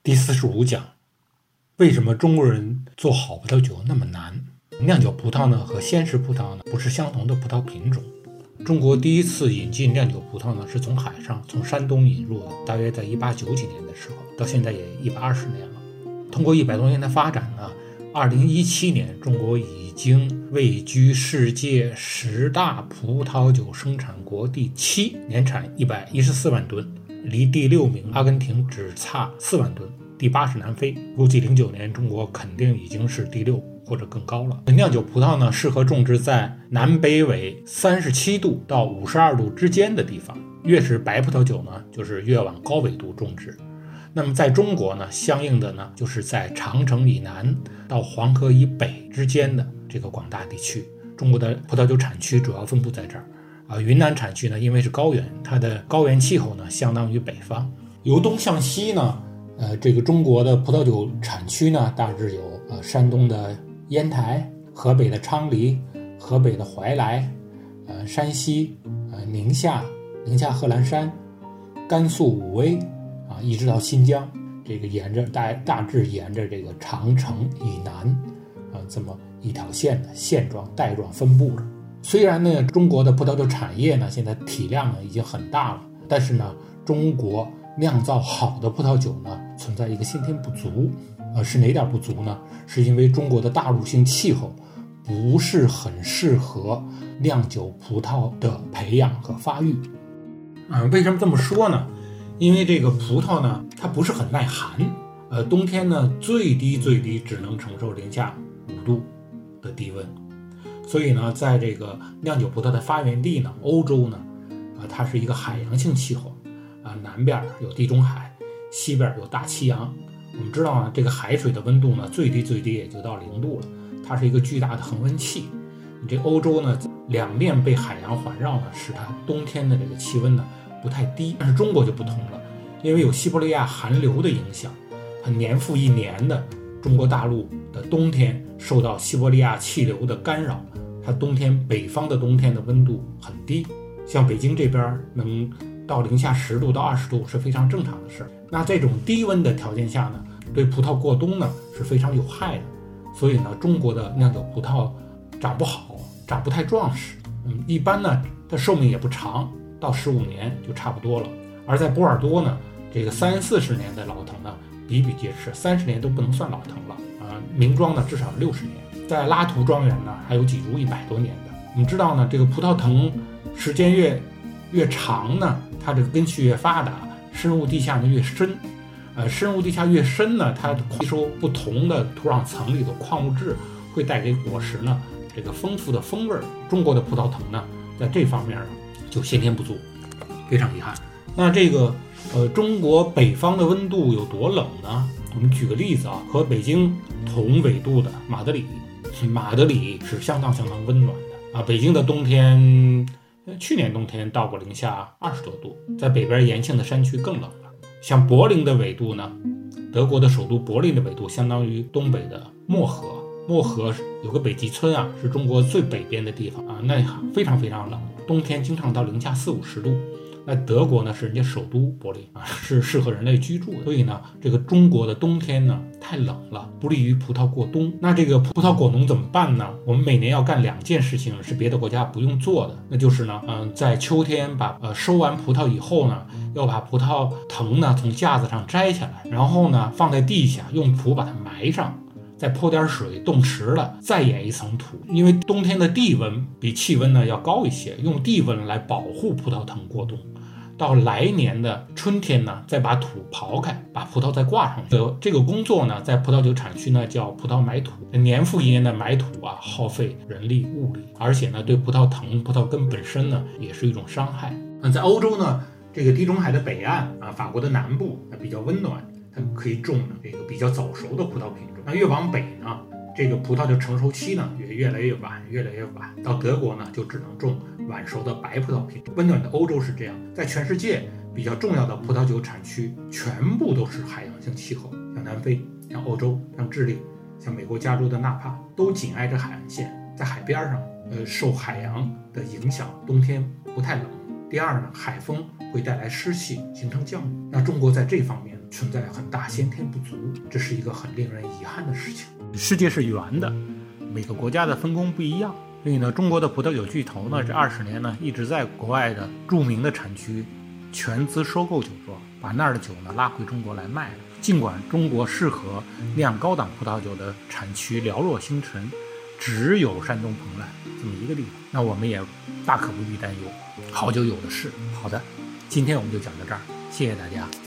第45讲，为什么中国人做好葡萄酒那么难？酿酒葡萄呢和鲜食葡萄呢不是相同的葡萄品种。中国第一次引进酿酒葡萄呢是从海上，从山东引入的，大约在1890几年的时候，到现在也120年了。通过100多年的发展呢，2017年中国已经位居世界10大葡萄酒生产国第7，年产114万吨，离第6名阿根廷只差4万吨，第8是南非。估计09年中国肯定已经是第6或者更高了。酿酒葡萄呢适合种植在南北纬37度到52度之间的地方，越是白葡萄酒呢就是越往高纬度种植。那么在中国呢，相应的呢就是在长城以南到黄河以北之间的这个广大地区，中国的葡萄酒产区主要分布在这儿。云南产区呢，因为是高原，它的高原气候呢相当于北方。由东向西呢，这个中国的葡萄酒产区呢，大致有山东的烟台、河北的昌黎、河北的怀来、山西、宁夏贺兰山、甘肃武威一直到新疆，这个沿着大致沿着这个长城以南这么一条线的线状带状分布着。虽然呢中国的葡萄酒产业呢现在体量呢已经很大了，但是呢中国酿造好的葡萄酒呢存在一个先天不足。是哪点不足呢？是因为中国的大陆性气候不是很适合酿酒葡萄的培养和发育。为什么这么说呢？因为这个葡萄呢它不是很耐寒，冬天呢最低只能承受零下5度的低温。所以呢在这个酿酒葡萄的发源地呢，欧洲呢它是一个海洋性气候，南边有地中海，西边有大西洋。我们知道呢，这个海水的温度呢最低也就到0度了，它是一个巨大的恒温器。这欧洲呢两面被海洋环绕呢，使它冬天的这个气温呢不太低。但是中国就不同了，因为有西伯利亚寒流的影响，它年复一年的中国大陆的冬天受到西伯利亚气流的干扰，它北方的冬天的温度很低，像北京这边能到零下10度到20度是非常正常的事儿。那这种低温的条件下呢，对葡萄过冬呢是非常有害的。所以呢，中国的酿酒葡萄长不好，长不太壮实，一般呢它寿命也不长，到15年就差不多了。而在波尔多呢，这个30-40年的老藤呢比比皆是，30年都不能算老藤了名庄呢至少60年。在拉图庄园呢还有几株100多年的。我们知道呢，这个葡萄藤时间越长呢，它这个根系越发达，深入地下呢越深。深入地下越深呢，它吸收不同的土壤层里的矿物质，会带给果实呢这个丰富的风味。中国的葡萄藤呢在这方面呢就先天不足，非常遗憾。那这个中国北方的温度有多冷呢？我们举个例子和北京同纬度的马德里是相当温暖的北京的冬天，去年冬天到过零下20多度，在北边延庆的山区更冷了。像柏林的纬度呢，德国的首都柏林的纬度相当于东北的漠河有个北极村是中国最北边的地方那非常冷，冬天经常到零下40-50度。那德国呢是人家首都柏林是适合人类居住的。所以呢这个中国的冬天呢太冷了，不利于葡萄过冬。那这个葡萄果农怎么办呢？我们每年要干2件事情，是别的国家不用做的。那就是呢在秋天把收完葡萄以后呢，要把葡萄藤呢从架子上摘下来，然后呢放在地下，用土把它埋上，再泼点水，冻实了，再掩一层土。因为冬天的地温比气温呢要高一些，用地温来保护葡萄藤过冬。到来年的春天呢，再把土刨开，把葡萄再挂上去。这个工作呢，在葡萄酒产区呢叫葡萄埋土。年复一年的埋土耗费人力物力，而且呢对葡萄藤、葡萄根本身呢也是一种伤害。在欧洲呢，这个地中海的北岸法国的南部比较温暖，它可以种这个比较早熟的葡萄品种。那越往北呢，这个葡萄的成熟期呢也越来越晚。到德国呢就只能种晚熟的白葡萄品种。温暖的欧洲是这样，在全世界比较重要的葡萄酒产区全部都是海洋性气候，像南非、像欧洲、像智利、像美国加州的纳帕，都紧挨着海岸线，在海边上，受海洋的影响，冬天不太冷。第二呢，海风会带来湿气，形成降雨。那中国在这方面呢存在很大先天不足，这是一个很令人遗憾的事情。世界是圆的，每个国家的分工不一样，所以呢，中国的葡萄酒巨头呢，这20年呢一直在国外的著名的产区全资收购酒庄，把那儿的酒呢拉回中国来卖了。尽管中国适合酿高档葡萄酒的产区寥落星辰，只有山东蓬莱这么一个地方，那我们也大可不必担忧，好酒有的是。好的，今天我们就讲到这儿，谢谢大家。